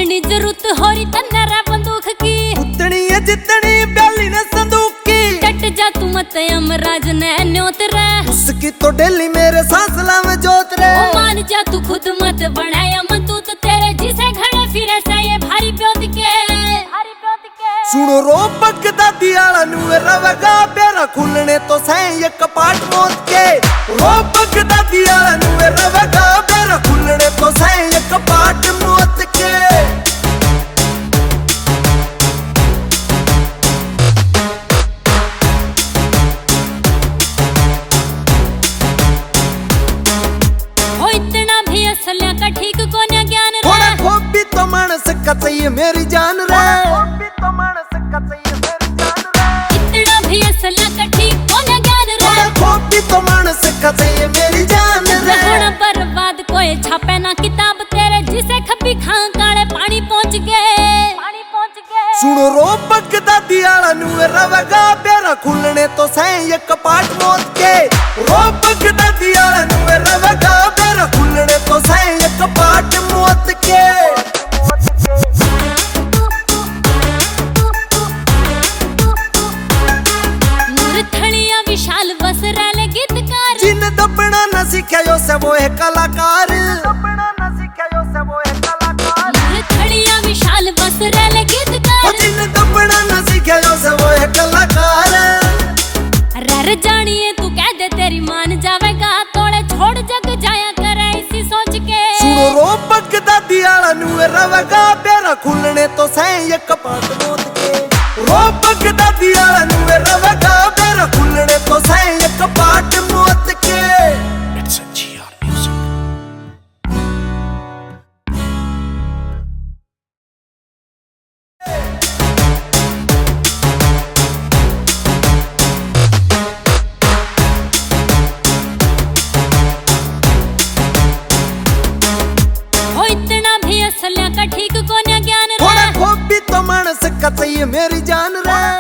नी जरूरत हो रही तन्नरा बंदूक की, उतनी है जितनी ब्याली ने संदूक की। डट जा तू मत यमराज ने न्योत रे, उसकी तो डेली मेरे सांसला में जोत रे। ओ मान जा तू खुद मत बना यमदूत, तेरे जिसे घड़े फिरे से ये भारी प्योत के। सुनो रो बगदा दियाला नू रवेगा बेरा खुलने तो सही ये कपाट मौत के। रो बगदा दियाला नू रवेगा बेरा खुलने तो सही ये कपाट मौत के। हो इतना भी असलिया का ठीक कोन्या ज्ञान रे, थोड़ा खोबी तो मानस का चाहिए मेरी जान रे। इतना भी असलिया का ठीक कोन्या ज्ञान रे, थोड़ा खोबी तो मानस का चाहिए मेरी जान रे। होना बर्बाद कोई छापे ना किताब तेरे, जिसे खपी खां काले पानी पहुंच गए। सुनो रो बगदा दियाला नू रवेगा बेरा खुलने तो सही ये कपाट मौत के। रो बगदा दियाला नू रवेगा बेरा खुलने तो सही ये कपाट मौत के। मूर्खड़िया विशाल बस रैले गीतकार, जिन दबना न सीखयो से वो है कलाकार। मूर्खड़िया विशाल बस रैले गीतकार, जिन दबना न सीखयो से वो है कलाकार। रर जानिए तू कह दे तेरी मान जावेगा, तोड़े छोड़ जग जाया करे इसी सोच के। सुनो रो बगदा दियाला नू रवेगा बेरा खुलने तो सही ये कपाट मौत के। रो बगदा दियाला नू रवेगा बेरा खुलने तो सही ये कपाट मौत के। हो इतना भी असलिया का ठीक कोन्या ज्ञान रे, थोड़ा खोबी तो मानस का चाहिए मेरी जान रे।